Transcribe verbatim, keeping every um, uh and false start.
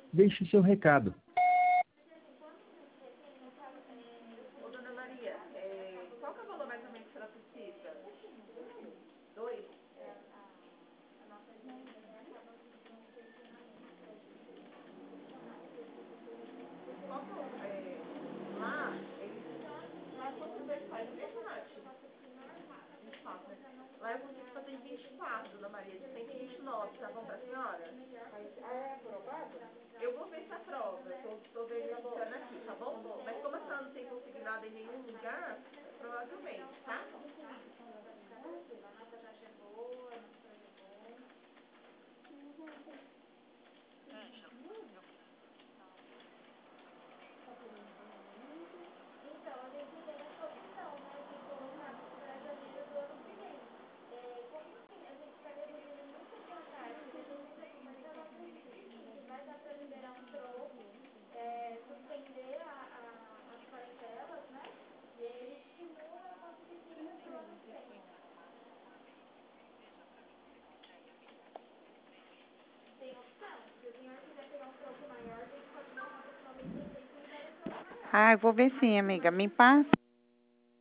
Deixe seu recado. Ô, dona Maria, é, qual que é o valor mais ou menos que ela precisa? Dois? Qual que é, é, lá, eles, lá quantas vezes faz o restaurante? vinte e quatro, né? Lá eu consigo fazer em vinte e quatro, dona Maria, de cento e vinte e nove, tá bom pra senhora? Ah, é aprovado? Eu vou ver se aprova, eu tô, tô verificando aqui, tá bom? Mas como a senhora não tem consignado em nenhum lugar, provavelmente, tá? Ah, eu vou ver sim, amiga. Me passa.